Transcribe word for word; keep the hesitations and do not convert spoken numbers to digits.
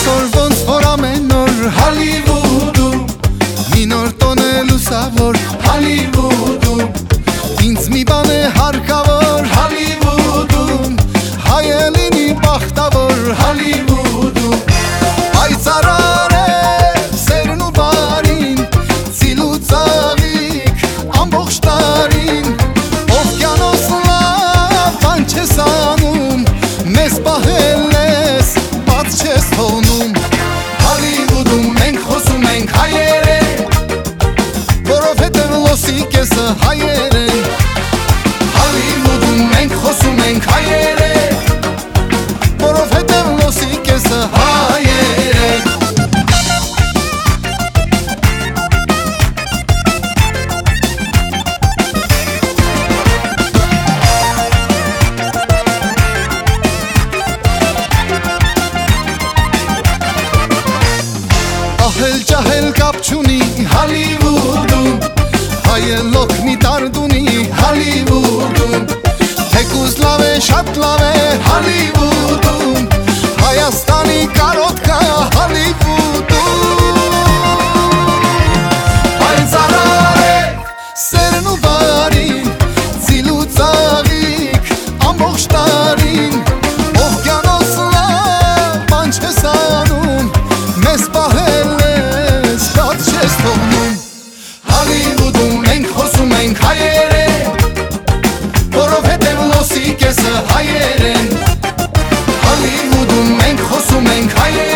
Այսօր ոնց որ ամեն օր Հալիվուդում մի նոր տոն է լուսավոր Հալիվուդում ինձ մի բան է հարկավոր Հալիվուդում հայ է լինի բախտավոր Հալիվուդում Պայծառ է սերն ու բարին ծիլ ու ծաղիկ ամբողջ տարին Օվկիանոս լավ բան չես անում մեզ պահել ես բաց չես թողնում Հալիվուդում մենք խոսում ենք հայերեն որովհետև լոսի կեսը հայեր են Հալիվուդում մենք խոսում ենք հայերեն որովհետև լոսի կեսը հայեր են Ահել ջահել կապ չունի Հալիվուդում հայը լոք մի տարդունի Հալիվուդում թեկուզ լավ է շատ լավ է Հալիվուդում Հայաստանի կարոտկա Հալիվուդում Պայծառ է սերն ու բարին ծիլ ու ծաղիկ ամբողջ տարին Օվկիանոս լավ բան չես անում մեզ պահել ես բաց չես թողնում Հալիվուդում մենք խոսում ենք հայերեն որովհետև լոսի կեսը հայեր են Հալիվուդում մենք խոսում ենք հայերեն